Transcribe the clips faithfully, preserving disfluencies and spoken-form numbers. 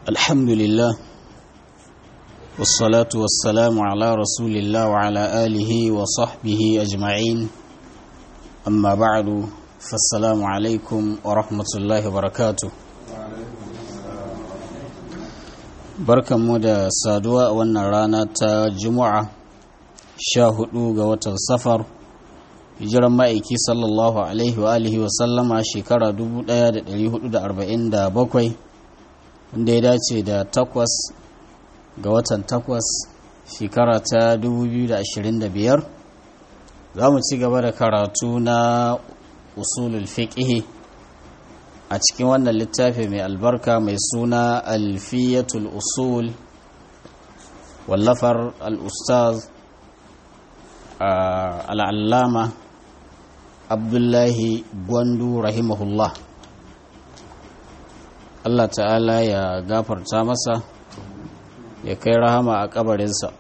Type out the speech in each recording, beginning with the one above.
الحمد لله والصلاة والسلام على رسول الله وعلى آله وصحبه أجمعين أما بعد فالسلام عليكم ورحمة الله وبركاته بركة مدى سادوة ونرانا جمعة شاهدوا قوة السفر hijiran ma'aiki sallallahu alaihi wa alihi wa sallama shekara dubu ɗaya da ɗari hudu da arba'in da bakwai wanda ya dace da takwas ga watan takwas shekara ta dubu biyu da ashirin da biyar. Za mu ci gaba da karatu na usulul fiqhi a cikin wannan littafi mai albarka mai suna alfiyatul usul wallafar al-ustaz al'allama Abdullahi Gwandu rahimahullah. Allah ta'ala ya gafarta masa ya kai rahama a kabarinsa.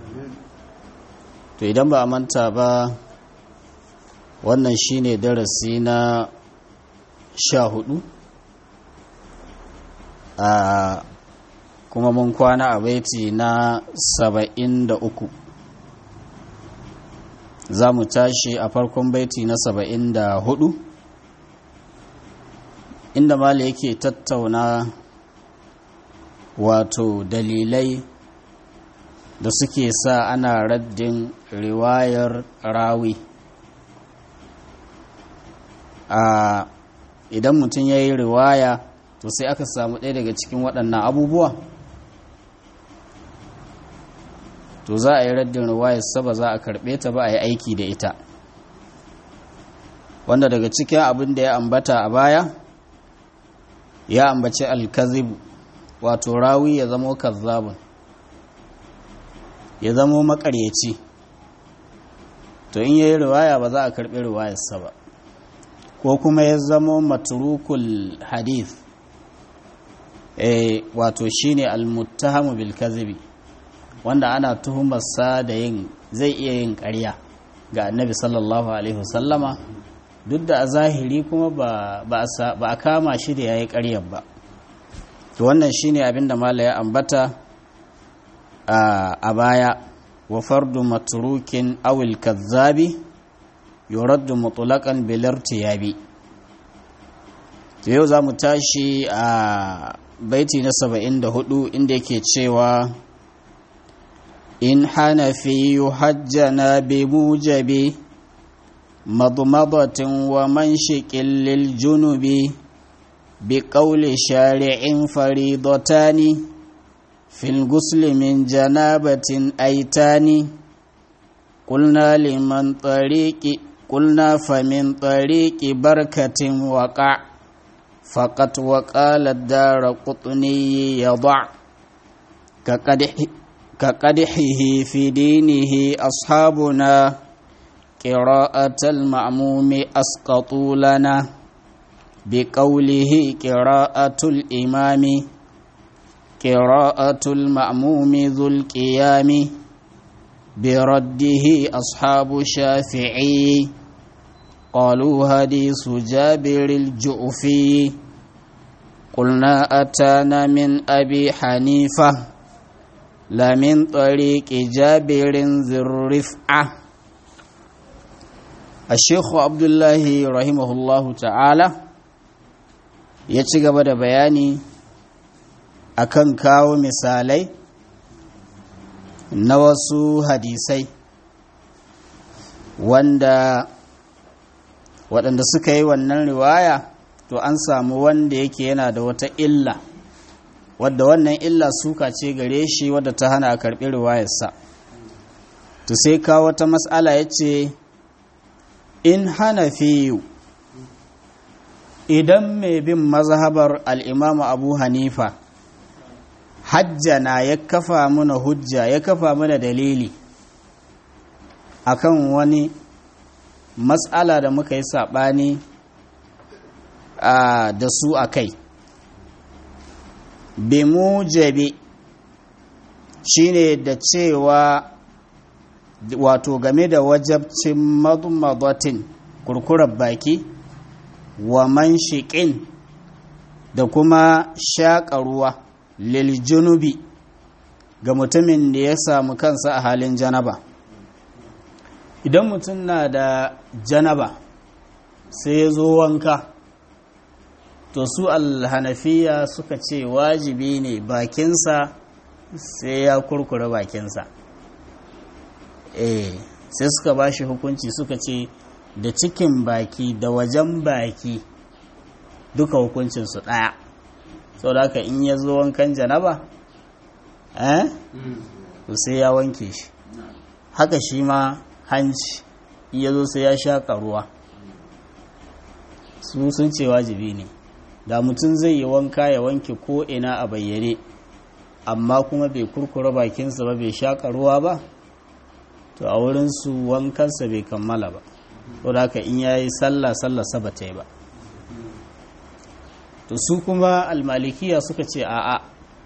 To idan ba a manta ba, wannan shine darasi na sha hudu a kuma mun kwana a baiti na saba'in da uku. Za mu tashi a farkon baiti na saba'in da hudu inda mala yake tattauna wato dalilai da suke sa ana raddin riwayar rawi. A idan mutum ya yi riwaya to sai aka samu ɗaya daga cikin waɗannan abubuwa, to za a yi raddin riwayarsa ba za a karɓe ta ba a yi aiki da ita, wanda daga cikin abin da ya ambata a baya ya ambaci alkazibu, wato rawi ya zamo kazzabun, ya zamo makaryaci, to in yayi riwaya ba za a karɓi riwayarsa ba. Ko kuma ya zamo matrukul hadith, eh wato shine almuttahamu bil kazibi, wanda ana tuhumarsa da yin zai iya yin ƙarya ga annabi sallallahu alaihi wasallama, duk da a zahiri kuma ba a kama shi da ya yi ƙaryar ba. To wannan shine abinda mala ya ambata a baya. Wa fardu matrukin awil kazzabi yuraddu mutlaqan bil irtiyabi. To yau za mu tashi a baiti na saba'in da hudu inda yake cewa إن حنفي حجنا بموجب مضمضة ومنشك للجنب بقول شارع فريضتان في الغسل من جنابة أيتان قلنا لمن طريق قلنا فمن طريق بركة وقع فقط وقال الدار قطني يضع كقدح كقدحه في دينه أصحابنا قراءة المأموم أسقطوا لنا بقوله قراءة الإمام قراءة المأموم ذو القيام برده أصحاب الشافعي قالوا حديث جابر الجؤفي قلنا أتانا من أبي حنيفة لا من طريق جابر ذي الرفعة. الشيخ عبد الله رحمه الله تعالى ya ci gaba da bayani akan kawo misalai na wasu hadisai wanda waɗanda suka yi wannan riwaya to an samu wanda yake yana da wata illa, wadda wannan illa suka ce gare shi wadda ta hana a karɓi riwayarsa. To sai kawo wata matsala ya ce, in hana fiye idan mai bin mazhabar al'imamu abu hanifa hajjana ya kafa muna hujja, ya kafa muna dalili akan wani matsala da muka yi saɓani da su a kai, bimujabi shine da cewa wato game da wajabcin madmadatin kurkurar baki wa manshiqin da kuma shaƙa ruwa lil junubi ga mutumin da ya samu kansa a halin janaba. Idan mutum na da janaba sai ya zo wanka, to su alhanafiya suka ce wajibi ne bakinsa sai ya kurkure bakinsa. eh sai suka ba shi hukunci suka ce da cikin baki da wajen baki duka hukuncinsu ɗaya. sau da haka in ya zo wankan janaba eh sai ya wanke shi. haka shi ma hanci in ya zo sai ya shaƙa ruwa. su sun ce wajibi ne. da mutum zai yi wanka ya wanke ko ina a bayyane amma kuma bai kurkura bakinsa ba bai shaƙa ruwa ba, to a wurinsu wankansa bai kammala ba. to da haka in ya yi sallah sallarsa ba ta yi ba. to su kuma almalikiya suka ce a'a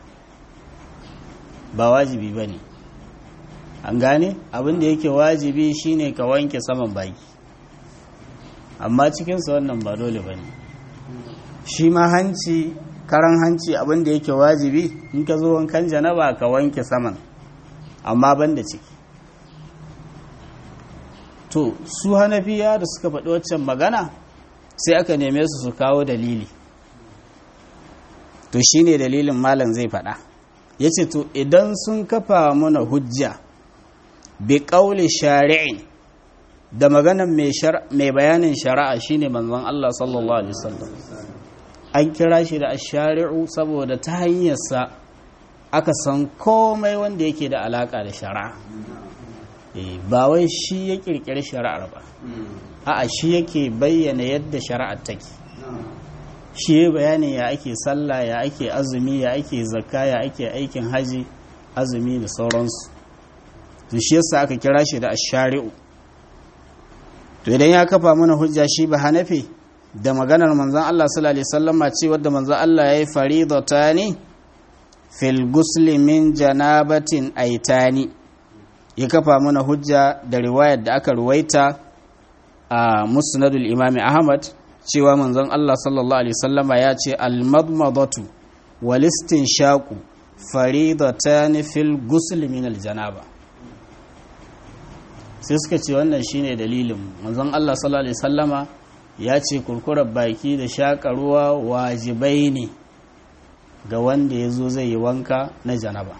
ba wajibi ba ne. an gane abinda yake wajibi shine ka wanke saman baki, amma cikinsa wannan ba dole ba ne. shi ma hanci, karan hanci abinda yake wajibi in ka zo wankan janaba ka wanke saman amma banda ciki. to su hanafiya da suka faɗi waccan magana sai aka neme su su kawo dalili. to shine dalilin malam zai faɗa. ya ce to idan sun kafa mana hujja bi ƙauli shari'in da maganan mai bayanin shari'a shine manzon Allah sallallahu alaihi wasallam, an kira shi da ash-shari'u saboda ta hanyarsa aka san komai wanda yake da alaka da shari'a. ba wai shi ya kirkiri shari'ar ba, a'a shi yake bayyana yadda shari'ar take. shi ya bayani ya ake sallah, ya ake azumi, ya ake zakka, ya ake aikin haji, azumi da sauransu. to shi yasa aka kira shi da ash-shari'u. to idan ya kafa mana hujja shi ba hanafi da maganar manzon Allah sallallahu alaihi wasallama ce wadda manzon Allah yayi faridatani fil ghusli min janabatin aitani, ya kafa mana hujja da riwayar da aka ruwaita a musnadul imam Ahmad cewa manzon Allah sallallahu alaihi wasallama ya ce al-madmadatu wal istinshaqu faridatani fil ghusli min al-janaba. sai suka ce wannan shine dalilin manzon Allah sallallahu alaihi wasallama ya ce kurkurar baki da shaƙa ruwa wajibai ne ga wanda ya zo zai yi wanka na janaba.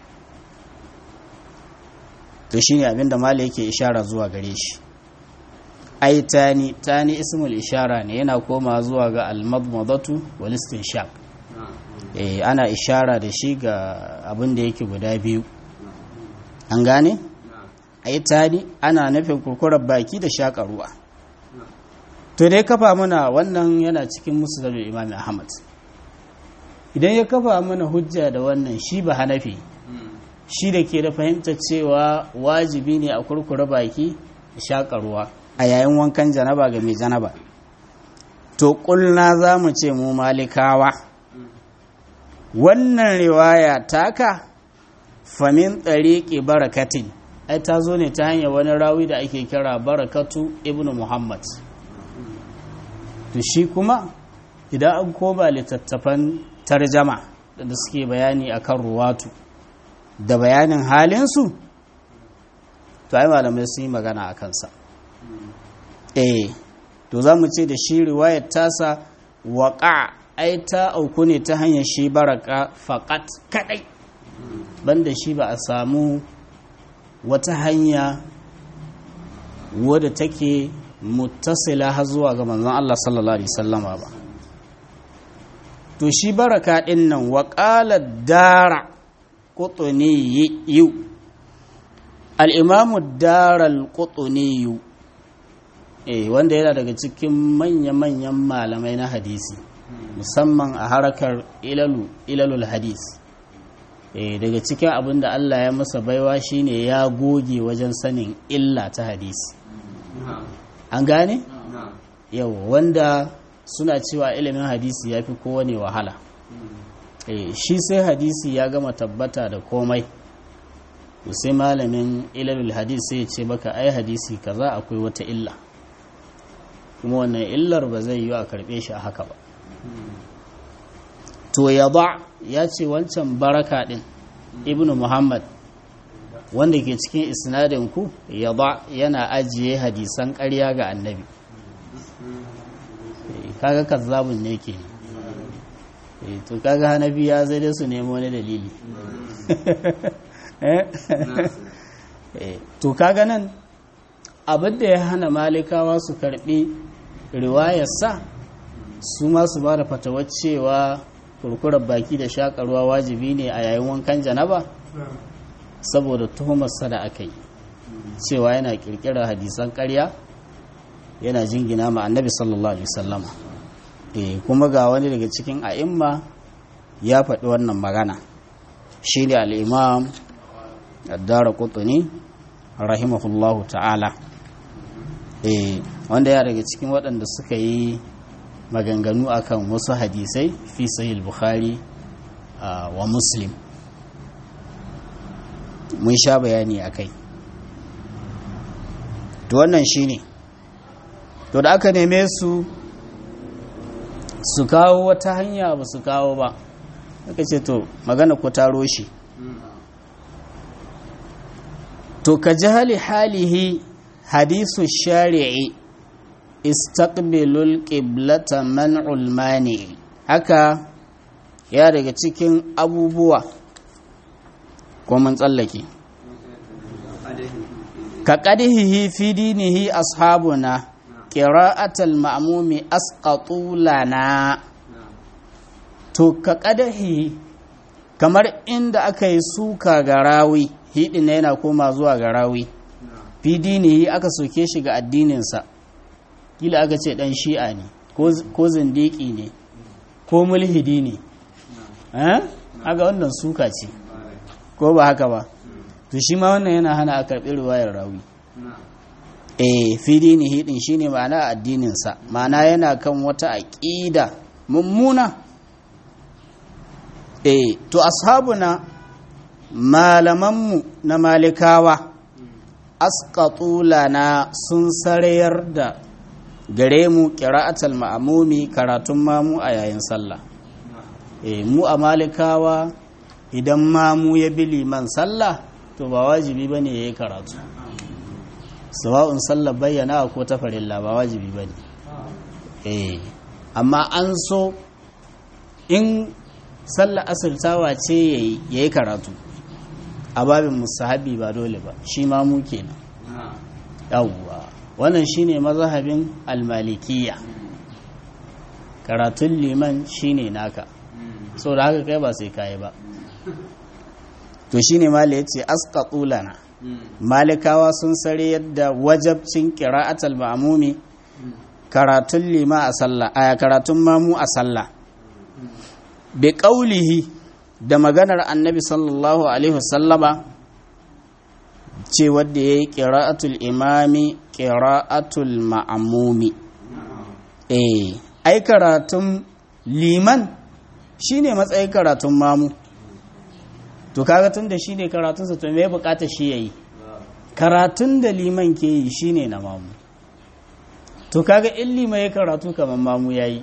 to shine abinda malai yake ishara zuwa gare shi. ai tani tani ismul ishara ne, yana koma zuwa ga al-madmadatu wal istinshaq. eh ana ishara da shi ga abin da yake guda biyu. an gane ai tani ana nufin kurkurar baki da shaƙa ruwa. to dai kafa mana wannan yana cikin musnadul imam Ahmad. idan ya kafa mana hujja da wannan shi ba hanafi, shi da ke da fahimtar cewa wajibi ne a kurkura baki da shaƙa ruwa a yayin wankan janaba ga mai janaba, to kulna za mu ce mu malikawa wannan riwaya taka famin tsariƙi barakatin, ai ta zo ne ta hanyar wani rawi da ake kira barakatu ibnu muhammad. to shi kuma idan an koma littattafan tarjama da suke bayani akan ruwatu da bayanin halinsu, to ai malamai sun yi magana a kansa. eh to za mu ce da shi riwayar tasa waƙa ai ta auku ne ta hanyar shi baraka faƙat kaɗai, banda shi ba a samu wata hanya wadda take muttasila har zuwa ga manzon Allah sallallahu alaihi wasallama ba. to shi baraka din nan wa qala dara qutni yu al-imam ad-dara al-qutni eh wanda yana daga cikin manya-manyan malamai na hadisi musamman a harakar ilalu ilalul hadis. eh daga cikin abin da Allah ya masa baiwa shine ya goge wajen sanin illa ta hadisi. an gane yau wanda suna cewa ilimin hadisi ya fi kowane wahala. eh shi sai hadisi ya gama tabbata da komai, sai malamin ilalul hadis sai ya ce baka ai hadisi kaza akwai wata illa, kuma wannan illar ba zai yi a karbe shi a haka ba. to ya ba ya ce wancan baraka din ibnu muhammad wanda ke cikin isnadin ku ya ba yana ajiye hadisan ƙarya ga annabi. Kaga kazzabun ne ke to kaga hanafi ya zai da su nemo wani dalili. To kaga nan abinda ya hana malikawa su karbi riwayarsa su ma su ba da fatawar cewa kurkurar baki da shakarwa wajibi ne a yayin wankan janaba saboda tuhumarsa da aka yi cewa yana kirkirar hadisan ƙarya yana jingina ma annabi sallallahu alaihi wasallama. eh kuma ga wani daga cikin a'imma ya faɗi wannan magana shine al-imam ad-Daraqutni rahimahullahu ta'ala, eh wanda ya daga cikin waɗanda suka yi maganganu akan wasu hadisai fi sahih bukhari wa muslim, mun sha bayani akai. to wannan shine to da aka neme su su kawo wata hanya ba su kawo ba, aka ce to magana ku taro shi. to ka jahali halihi hadisu shari'i istaqbilul qiblata man'ul mani, haka ya daga cikin abubuwa ko mun tsallake ka qadihi fi dinihi ashabuna qira'atul ma'mumi asqatu lana. to ka qadihi kamar inda aka yi suka ga rawi, hidin yana koma zuwa ga rawi, fi dinihi aka soke shi ga addininsa, kila aka ce dan shi'a ne ko zindiki ne ko mulhidi ne, aga wannan suka ce ko ba haka ba. to shi ma wannan yana hana a karɓi riwayar rawi. eh fi dinihi din shine ma'ana addininsa, ma'ana yana kan wata aqida mummuna. eh to ashabuna malamanmu na malikawa asqatu lana sun sarayar da gare mu qira'atul ma'mumi karatun mamu a yayin sallah. eh mu a malikawa idan mamu ya bi liman sallah to ba wajibi bane yayi karatu, sawa'un sallar bayyana ko ta farilla ba wajibi bane. eh amma an so in sallar asirtawa ce yayi yayi karatu a babin musahabi ba dole ba, shi ma mu kenan. yawwa wannan shine mazhabin almalikiya, karatun liman shine naka, so da haka kai ba sai kai ba. to shine mala yace asqatu lana, malikawa sun sare yadda wajabcin qira'atul ma'mumi karatun lima a sallah aya karatun mamu a sallah bi qaulihi da maganar annabi sallallahu alaihi wasallama ce wadda ya yi ƙira'atul imami ƙira'atul ma'amumi. eh ai karatun liman shine matsayin karatun mamu, to kaga tun da shine karatunsa to me bukata shi yayi karatun da liman ke yi shine na mamu. to kaga in liman ya karatu kamar mamu yayi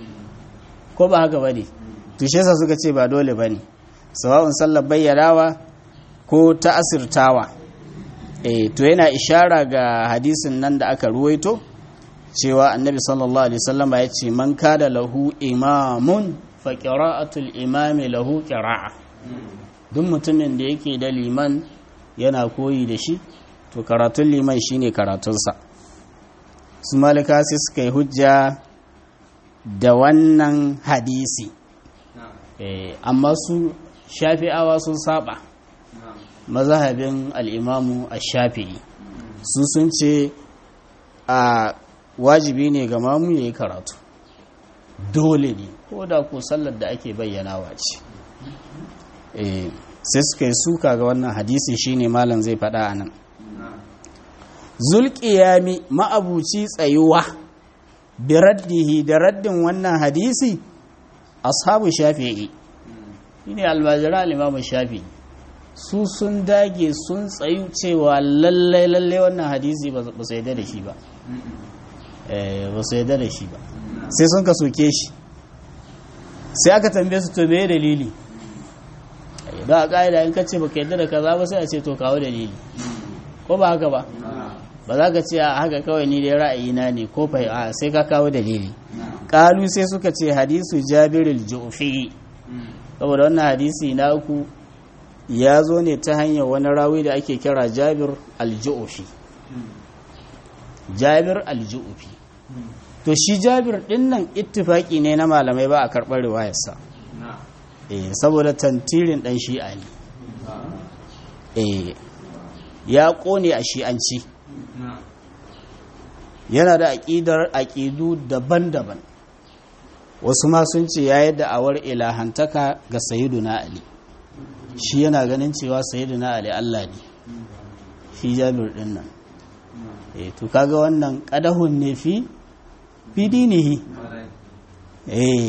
ko ba haka bane, to shi yasa suka ce ba dole bane, sawa'un sallar bayyanawa ko ta asirtawa. eh to yana ishara ga hadisin nan da aka ruwaito cewa annabi sallallahu alaihi wasallam ya ce man kada lahu imamun fa qira'atul imami lahu qira'a. duk mutumin da yake da liman yana koyi da shi to karatun liman shine karatunsa. su malika sai suka yi hujja da wannan hadisi, eh amma su shafi'awa sun saba mazhabin al'imamu a shafi'i, su sun ce a wajibi ne ga mamu ya yi karatu, dole ne ko da ko sallar da ake bayyanawa ce. sai suka yi suka ga wannan hadisi shine malam zai faɗa a nan. zulƙiyami ma'abuci tsayuwa biraddihi da raddin wannan hadisi ashabu shafi'i shine almajira al-imamu shafi'i, su sun dage sun tsayu cewa lallai lallai wannan hadisi ba su yadda da shi ba, ba su yadda da shi ba, sai sun ka soke shi sai aka tambaye su to me dalili da a ƙa'ida in ka ce baka yadda da kaza ba sai a ce to kawo dalili ko ba haka ba ba za ka ce a haka kawai ni dai ra'ayina ne ko fa a sai ka kawo dalili qalu sai suka ce hadisu jabir al-ju'fi saboda wannan hadisi na uku ya zo ne ta hanyar wani rawi da ake kira jabir al-ju'fi jabir al-ju'fi to shi jabir din nan ittifaki ne na malamai ba a karɓar riwayarsa eh saboda tantirin dan shi'a ne eh ya kone a shi'anci yana da aqidar aqidu daban-daban wasu ma sun ce yayi da'awar ilahantaka ga sayyiduna ali shi yana ganin cewa sayyiduna ali Allah ne shi jabir din nan eh to kaga wannan qadahun ne fi fi dinihi eh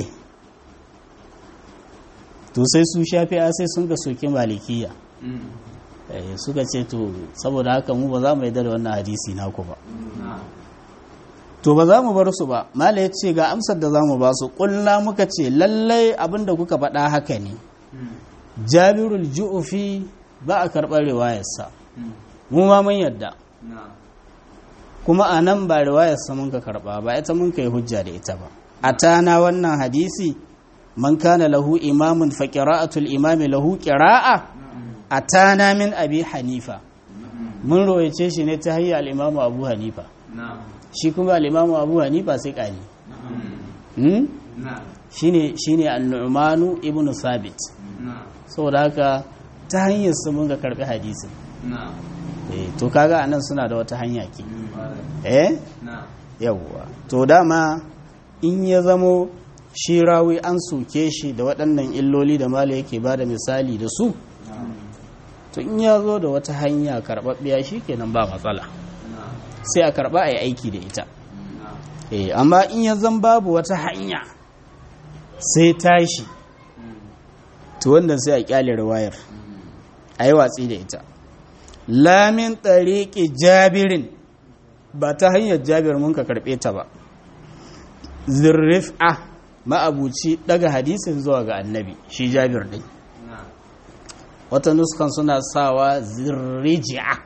to sai su shafi'a sai sun ga soke malikiya eh suka ce to saboda haka mu ba za mu yarda da wannan hadisi naku ba to ba za mu bar su ba mala ya ce ga amsar da za mu ba su kulla muka ce lallai abinda kuka faɗa haka ne jabirul ju'fi ba a karɓar riwayarsa mu ma mun yadda kuma a nan ba riwayarsa mun ka karɓa ba ita mun kai hujja da ita ba a tana wannan hadisi man kana lahu imamun fa qira'atul imami lahu qira'a atana min abi hanifa mun royace shi ne ta hanyar al-imamu abu hanifa shi kuma al-imamu abu hanifa sai kani hmm shine shine an-nu'manu ibnu sabit saboda haka ta hanyar su mun ga karbi hadisin eh to kaga anan suna da wata hanya ke eh yawwa to dama in ya zamo shi rawi an soke shi da waɗannan illoli da mala yake bada misali da su to in ya zo da wata hanya karɓaɓɓiya shi kenan ba matsala sai a karɓa a yi aiki da ita eh amma in ya zan babu wata hanya sai tashi to wannan sai a kyale riwayar a yi watsi da ita lamin tsariƙi jabirin ba ta hanyar jabir mun ka karɓe ta ba zirrif'a ma'abuci daga hadisin zuwa ga annabi shi jabir ɗin wata nuskan suna sawa zirriji'a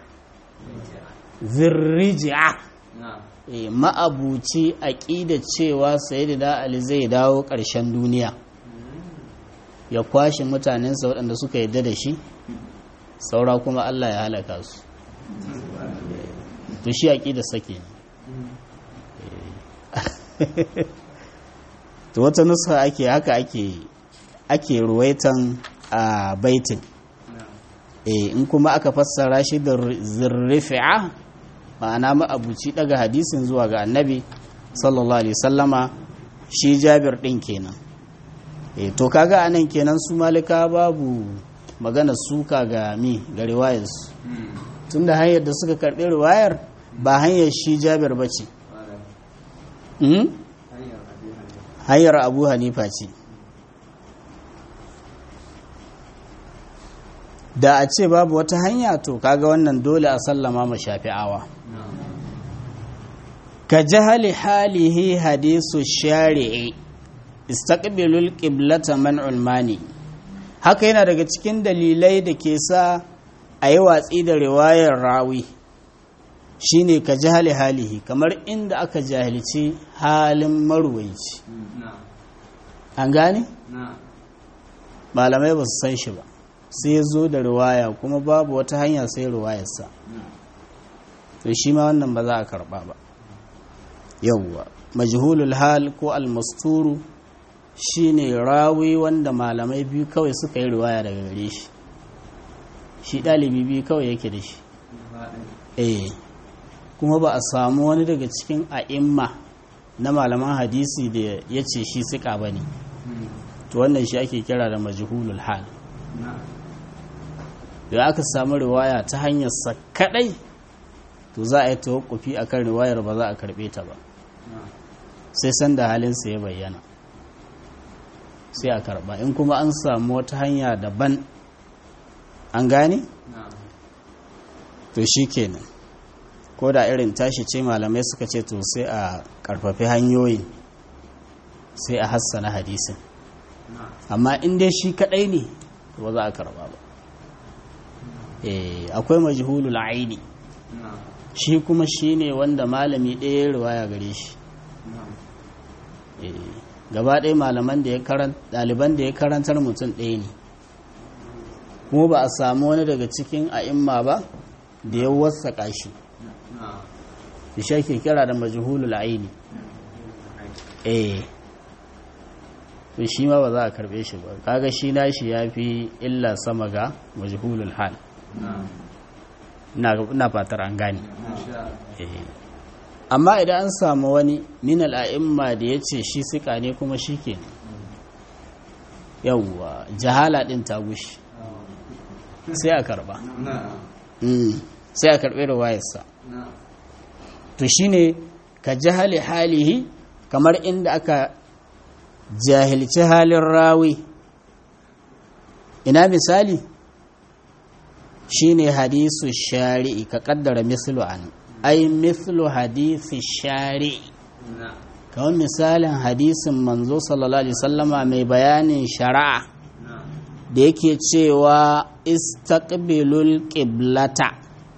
zirriji'a e, ma'abuci aƙida cewa sayyidina ali zai dawo ƙarshen duniya ya kwashe mutanensa waɗanda suka yadda da shi saura kuma Allah ya halaka su to shi aƙida sake ne to wata nuska ake haka ake ake ruwaitan a baitin eh in kuma aka fassara shi da zirrifi'a ma'ana ma'abuci daga hadisin zuwa ga annabi sallallahu alaihi sallama shi jabir din kenan eh to kaga anan kenan su malika babu magana suka ga mi ga riwayar su tunda hanyar da suka karbi riwayar ba hanyar shi jabir bace hmm? hanyar abu hanifa ce da a ce babu wata hanya to kaga wannan dole a sallama ma shafi'awa ka jahali halihi hadisu shari'i istaqbilul qiblata man'ul mani haka yana daga cikin dalilai da ke sa a yi watsi da riwayar rawi shine ka jahali halihi kamar inda aka jahilci halin marwaici an gane malamai ba su san shi ba sai zo da riwaya kuma babu wata hanya sai riwayarsa to shi ma wannan ba za a karba ba yawwa majhulul hal ko almasturu shine rawi wanda malamai biyu kawai suka yi riwaya daga gare shi shi dalibi biyu kawai yake da shi eh kuma ba a samu wani daga cikin a'imma na malaman hadisi da ya ce shi sika bane to wannan shi ake kira da majhulul hal da aka samu riwaya ta hanyar sa kadai to za a yi tawakkufi akan riwayar ba za a karbe ta ba sai san da halin sa ya bayyana sai a karba in kuma an samu wata hanya daban an gane to shikenan ko da irin tashi ce malamai suka ce to sai a karfafi hanyoyin sai a hassana hadisin amma in dai shi kadai ne ba za a karba ba. eh akwai majhulul aini, shi kuma shine wanda malami ɗaya ya riwaya gare shi. eh gaba ɗaya malaman da ya karanta ɗaliban da ya karantar mutum ɗaya ne, kuma ba a samu wani daga cikin a'imma ba da ya wasaƙa shi. shi ake kira da majhulul aini. eh to shi ma ba za a karbe shi ba, kaga shi nashi yafi illa sama ga majhulul hal. ina fatar an gane. eh amma idan an samu wani min al'a'imma da yace shi sika ne kuma shike yawwa jahala din ta gushi sai a karba. sai a karbe riwayarsa. to shine ka jahali halihi, kamar inda aka jahilci halin rawi. ina misali shine hadisu shari'i, ka kaddara mislu an ai mislu hadisi shari'i, kawai misalin hadisin manzo sallallahu alaihi wasallama mai bayanin shari'a da yake cewa istaqbilul qiblata,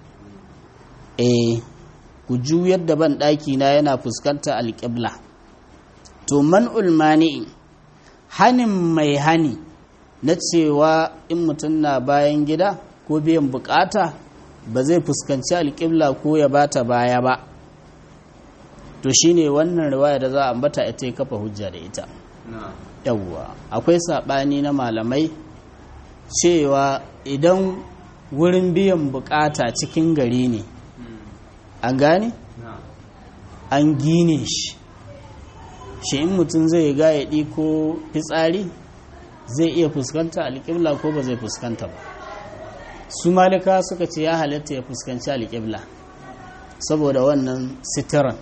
eh ku juyar da ban daki na yana fuskanta alqibla. to man'ul mani, hanin mai hani na cewa in mutum na bayan gida ko biyan bukata ba zai fuskanci alƙibla ko ya bata baya ba, to shine wannan riwaya da za a ambata ita ya kafa hujja da ita. yawwa akwai saɓani na malamai cewa idan wurin biyan bukata cikin gari ne, an gane an gine shi shi in mutum zai gayaɗi ko fitsari zai iya fuskanta alƙibla ko ba zai fuskanta ba. su malika suka ce ya halatta ya fuskanci alƙibla saboda wannan sitiran.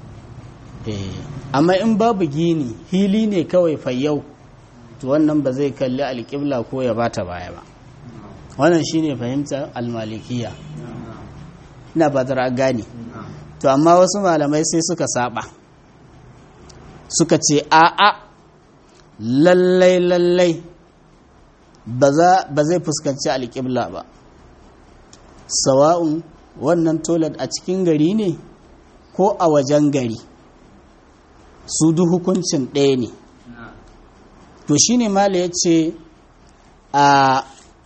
amma in babu gini hili ne kawai fayyau, to wannan ba zai kalli alƙibla ko ya bata baya ba. wannan shine fahimtar almalikiya, ina ba a gane. to amma wasu malamai sai suka saba, suka ce a'a lallai lallai ba zai fuskanci alƙibla ba, sawa'un wannan toilet a cikin gari ne ko a wajen gari, su duk hukuncin ɗaya ne. to shine mala ya ce a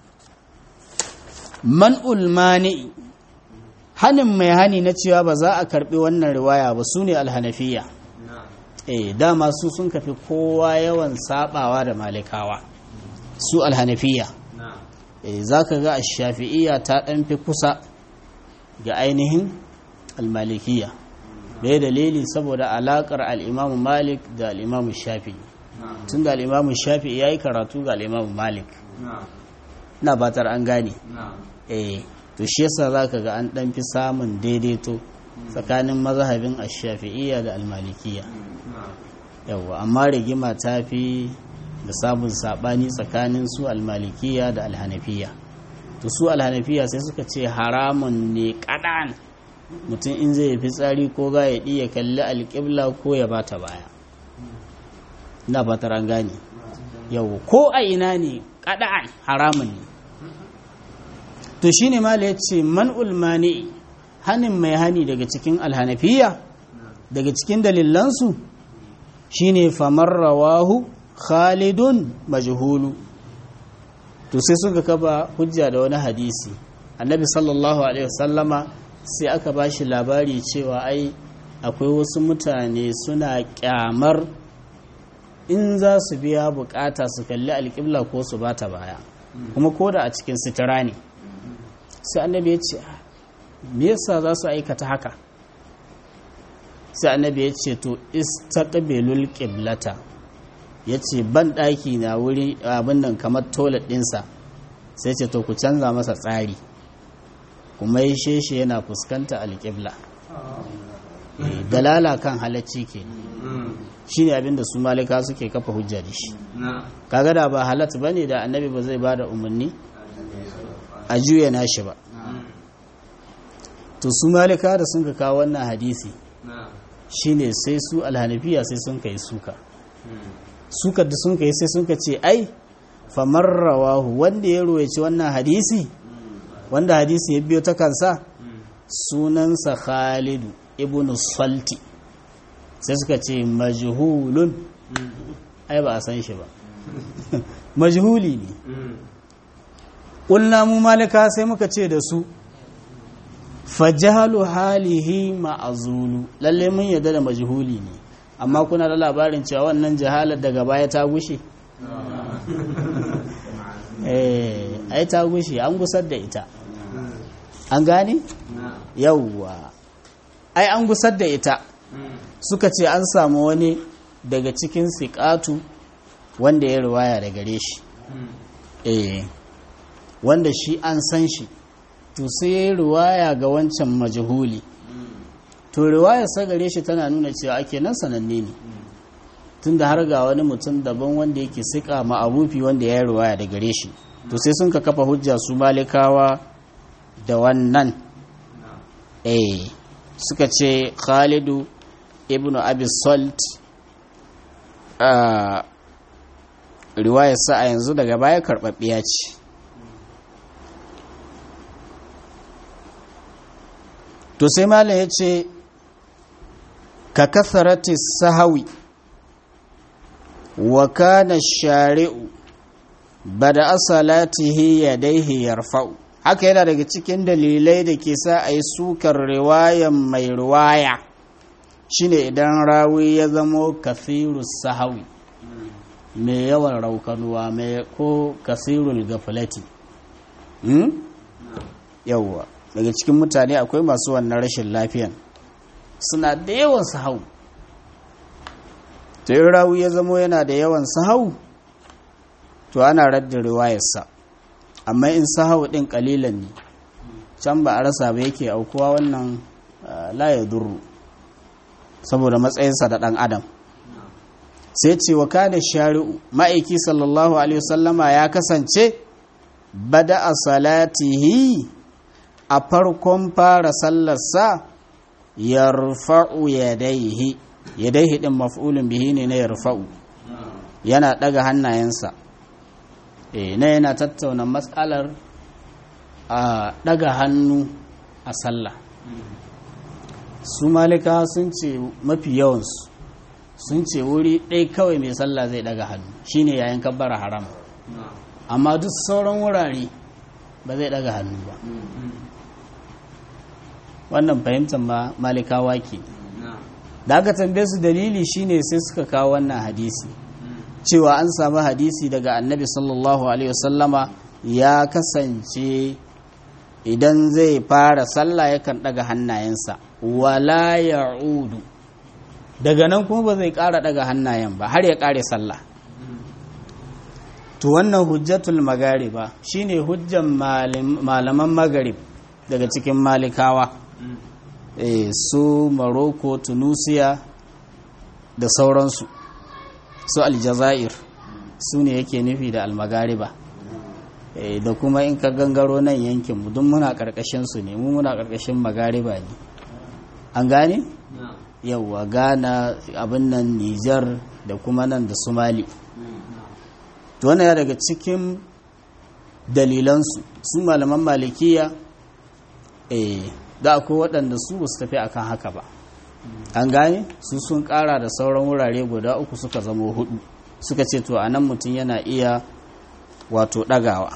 man'ul mani, hanin mai hani na cewa ba za a karɓi wannan riwaya ba su ne alhanafiya. eh dama su sun kafi kowa yawan sabawa da malikawa, su alhanafiya. eh zaka ga ash-shafi'iyya ta dan fi kusa ga ainihin almalikiya. bai dalili saboda alakar al-Imam Malik da al-Imam Shafi'i, tunda al-Imam Shafi'i yayi karatu ga al-Imam Malik. na batar an gane. eh to shi yasa zaka ga an dan fi samun daidaito tsakanin mazhabin ash-shafi'iyya da al-malikiyya. yawa amma rigima ta fi da samun sabani tsakanin su al-malikiyya da al-hanafiyya. to su al-hanafiyya sai suka ce haramun ne kadan mutum in zai fi tsari ko ga ya ya kalli al-qibla ko ya bata baya. ina fatar an gane. yawa ko a ina ne kadan haramun ne. to shine mala yace man'ul mani, hanin mai hani daga cikin alhanafiya, daga cikin dalilansu shine famar rawahu khalidun majhulu. to sai suka kaba hujja da wani hadisi, annabi sallallahu alaihi wasallama sai aka bashi labari cewa ai akwai wasu mutane suna kyamar in za su biya bukata su kalli alƙibla ko su bata baya, kuma koda a cikin sitira ne. sai annabi ya ce me yasa za su aikata haka? sai annabi ya ce to istaqbilul qiblata, yace ban daki na wuri abin nan kamar toilet dinsa, sai ce to ku canza masa tsari kuma yi sheshe yana fuskanta alqibla. dalala kan halacci ke shine abin da su malika suke kafa hujja da shi. kaga da ba halat bane da annabi ba zai bada umarni a juya nashi ba. to su malika da sun ka kawo wannan hadisi shine sai su alhanafiya sai sun kai suka suka da sun kai sai sun ka ce ai famar rawahu wanda ya ruwaici wannan hadisi wanda hadisi ya biyo ta kansa sunansa Khalidu ibn Salti sai suka ce majhulun ai ba a san shi ba majhuli ne ƙulna mu malika sai muka ce da su fajahalu halihi ma'azulu lalle mun yadda da majhuli ne amma kuna da labarin cewa wannan jahalar daga baya ta gushe eh ai ta gushe an gusar da ita an gane yawwa ai an gusar da ita suka ce an samu wani daga cikin siƙatu wanda ya riwaya da gare shi eh wanda shi an san shi to sai ya yi riwaya ga wancan majhuli to riwayar sa gare shi tana nuna cewa ake nan sananne ne tunda har ga wani mutum daban wanda yake siƙa ma'arufi wanda ya yi riwaya da gare shi to sai sun ka kafa hujja su malikawa da wannan eh suka ce Khalidu ibn Abi Salt a riwayar sa a yanzu daga baya karɓaɓɓiya ce to sai malam ya ce ka kasarati sahawi wa kana shari'u bada asalatihi yadaihi yarfa'u haka yana daga cikin dalilai da ke sa a yi sukar riwayan mai riwaya shine idan rawi ya zamo kasiru sahawi mai yawan raukanuwa mai ko kasirul gafalati hmm? yawwa daga cikin mutane akwai masu wannan rashin lafiyan suna da yawan sahau to yin rawi ya zamo yana da yawan sahau to ana radda riwayarsa amma in sahau din kalilan ne can ba a rasa ba yake aukuwa wannan la ya duru saboda matsayinsa da dan adam sai ce wa kana shari'u ma'aiki sallallahu alaihi wasallama ya kasance bada a salatihi a farkon fara sallarsa yarfa'u yadaihi yadaihi din maf'ulun bihi ne na yarfa'u yana daga hannayensa eh na yana tattauna matsalar a daga hannu a sallah su malika sun ce mafi yawansu sun ce wuri ɗaya kawai mai sallah zai daga hannu shine yayin kabbara haram amma duk sauran wurare ba zai daga hannu ba wannan fahimtar ma malikawa ke da aka tambaye su dalili shine sai suka kawo wannan hadisi cewa an samu hadisi daga annabi sallallahu alaihi wasallama ya kasance idan zai fara sallah yakan daga hannayensa wala ya'udu daga nan kuma ba zai ƙara daga hannayen ba har ya ƙare sallah to wannan hujjatul magarib ba shine hujjan malaman magarib daga cikin malikawa e, su Morocco, Tunisia da sauransu su Aljazair su ne yake nufi da almagariba e, da kuma in ka gangaro nan yankinmu don muna ƙarƙashin su ne mu muna ƙarƙashin magariba ne an gane? yauwa Ghana abin nan Nijar da kuma nan da Somali to wannan ya daga cikin dalilansu su malaman malikiya eh da akwai waɗanda su ba su tafi akan haka ba an gane su sun ƙara da sauran wurare guda uku suka zama hudu suka ce to anan mutum yana iya wato ɗagawa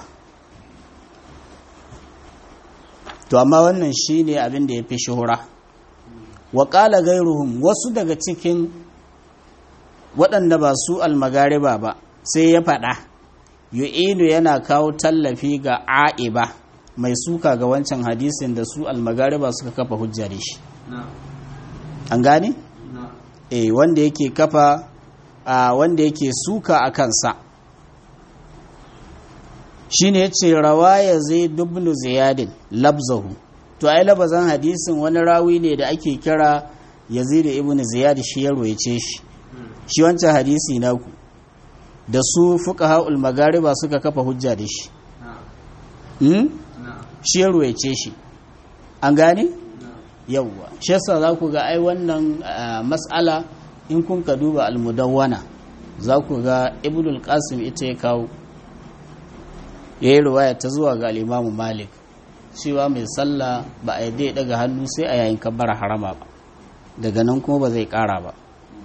to amma wannan shine abin da ya fi shuhura wa ƙala gairuhum wasu daga cikin waɗanda ba su almagariba ba sai ya faɗa yu'idu yana kawo tallafi ga a'iba mai suka ga wancan hadisin da su almagariba suka kafa hujja da shi an gane? eh wanda yake kafa a wanda yake suka a kansa shine yace rawaya zai dubnu ziyadin labzahu to ai labazan hadisin wani rawi ne da ake kira yazid ibn ziyad shi ya royace shi shi wancan hadisi naku da su fuqaha'ul magariba suka kafa hujja da shi hmm? shi ya royace shi an gane yawwa shi yasa za ku ga ai wannan mas'ala in kun ka duba al-mudawwana za ku ga ibnul qasim ita ya kawo ya yi riwaya ta zuwa ga al'imamu malik cewa mai sallah ba a yadda ya daga hannu sai a yayin kabbara harama ba, daga nan kuma ba zai kara ba.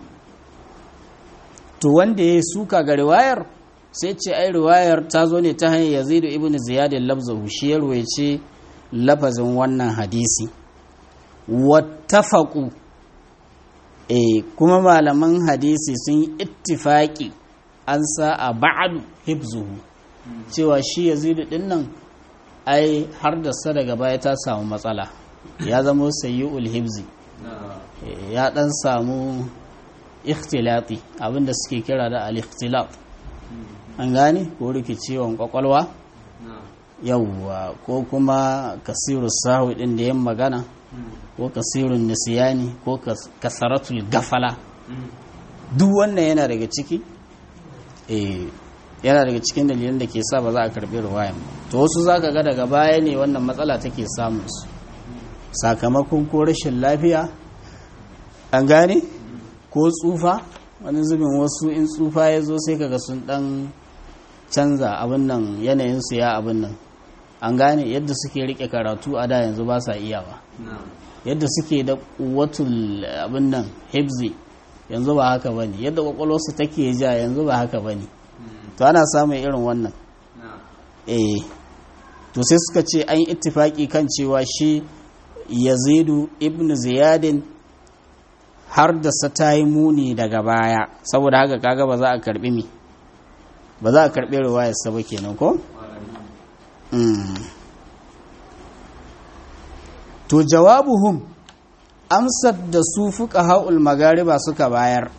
to wanda ya suka ga riwayar sai ce ai riwayar ta zo ne ta hanyar yazidu ibn ziyad al-labzahu, shi ya ruwaice lafazin wannan hadisi. wattafaqu eh kuma malaman hadisi sun yi ittifaki an sa a ba'du hibzuhu, cewa shi yazidu din nan ai har da sa daga baya ta samu matsala, ya zama sayyul hibzi, ya dan samu ikhtilati, abinda suke kira da al-ikhtilat, an gane ko rikicewan kwakwalwa yawwa, ko kuma kasirus sahwi din da yan magana, ko kasirun nisyani, ko kasaratul gafala, duk wannan yana daga ciki eh yana daga cikin dalilan da ke sa ba za a karbi ruwayan ba. To wasu zaka ga daga baya ne wannan matsala take samun su sakamakon ko rashin lafiya, an gane, ko tsufa. Wani zubin wasu in tsufa ya zo sai kaga sun dan canza abin nan, yanayin su ya abin nan, an gane, yadda suke rike karatu a da yanzu ba sa iyawa, yadda suke da kuwatul abin nan hibzi yanzu ba haka bane, yadda kwakwalwarsu take ja yanzu ba haka bane. to ana samun irin wannan eh to sai suka ce an yi ittifaki kan cewa shi yazidu ibn ziyadin har da sa ta yi muni daga baya, saboda haka kaga ba za a karbi mi ba za a karbi riwayar sa ba kenan ko. mm. to jawabuhum, amsar da su fuqaha'ul magariba suka bayar,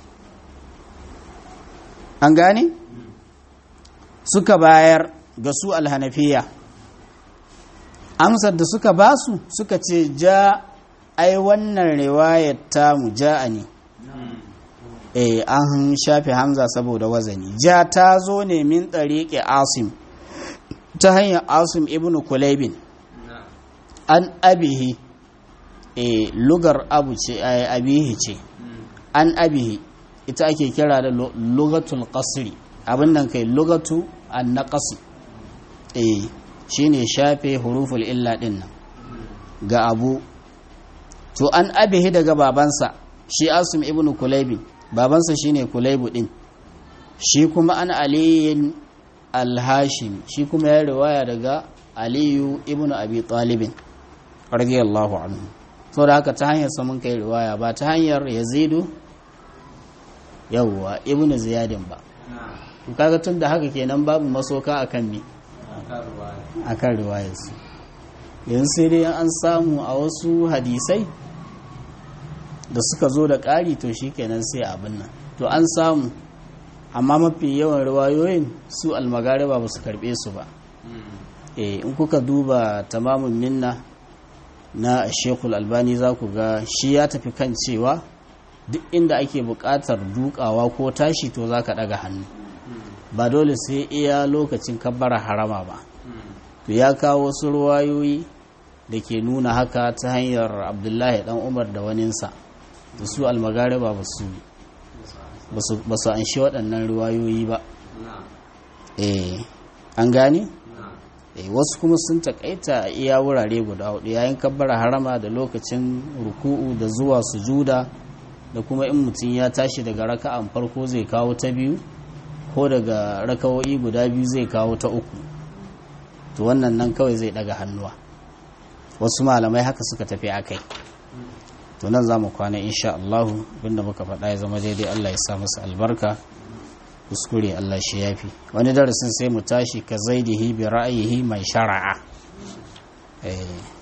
an gane, suka bayar ga su alhanafiya, amsar da suka basu suka ce ja ai wannan riwayar tamu ja'a ne, eh an shafe hamza saboda wazani, ja ta zo ne min tariqi asim, ta hanyar asim ibnu kulaybin, an abihi, eh lugar abu ce, abihi ce, an abihi ita ake kira da lugatul qasri, abin nan kai lugatu an naqasi, eh shine shafe huruful illa din nan ga abu. to an abihi daga babansa shi asim ibnu kulaybi, babansa shine kulaybu din, shi kuma an aliyin al-hashim, shi kuma ya riwaya daga aliyu ibnu abi talibin radiyallahu anhu. so da haka ta hanyar samun kai riwaya, ba ta hanyar yazidu yawwa ibnu ziyadin ba. kaga tun da haka kenan babu masoka akan me akan riwayarsu. yanzu sai dai an samu a wasu hadisai da suka zo da ƙari, to shi kenan sai abin nan, to an samu, amma mafi yawan riwayoyin su almagariba ba su karɓe su ba. e in kuka duba tamamun minna na shekul albani za ku ga shi ya tafi kan cewa duk inda ake buƙatar dukawa ko tashi to za ka ɗaga hannu, ba dole sai iya lokacin kabbara harama ba. to ya kawo wasu ruwayoyi da ke nuna haka ta hanyar abdullahi dan umar da waninsa, da su almagariba ba su an shi waɗannan ruwayoyi ba. eh an gane? eh wasu kuma sun takaita iya wurare guda hudu, yayin kabbara harama da lokacin ruku'u da zuwa sujuda, da kuma in mutum ya tashi daga raka'an farko zai kawo ta biyu, ko daga raka'o'i guda biyu zai kawo ta uku, to wannan nan kawai zai daga hannuwa. wasu malamai haka suka tafi akai. to nan za mu kwana insha Allah, abinda muka faɗa ya zama daidai Allah ya sa masa albarka, kuskure Allah shi yafi. wani darasin sai mu tashi ka zaidihi bi ra'ayihi mai shara'a. eh